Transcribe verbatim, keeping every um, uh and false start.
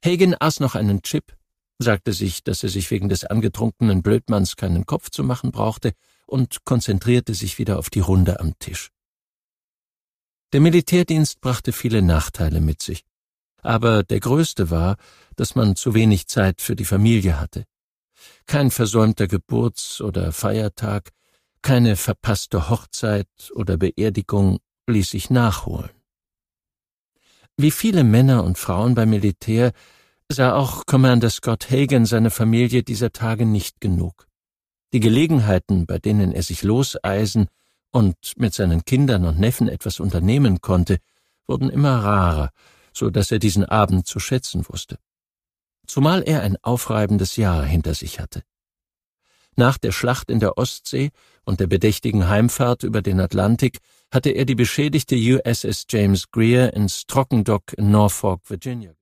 Hagen aß noch einen Chip, sagte sich, dass er sich wegen des angetrunkenen Blödmanns keinen Kopf zu machen brauchte und konzentrierte sich wieder auf die Runde am Tisch. Der Militärdienst brachte viele Nachteile mit sich, aber der größte war, dass man zu wenig Zeit für die Familie hatte. Kein versäumter Geburts- oder Feiertag, keine verpasste Hochzeit oder Beerdigung ließ sich nachholen. Wie viele Männer und Frauen beim Militär sah auch Commander Scott Hagen seine Familie dieser Tage nicht genug. Die Gelegenheiten, bei denen er sich loseisen und mit seinen Kindern und Neffen etwas unternehmen konnte, wurden immer rarer, so dass er diesen Abend zu schätzen wusste. Zumal er ein aufreibendes Jahr hinter sich hatte. Nach der Schlacht in der Ostsee und der bedächtigen Heimfahrt über den Atlantik hatte er die beschädigte U S S James Greer ins Trockendock in Norfolk, Virginia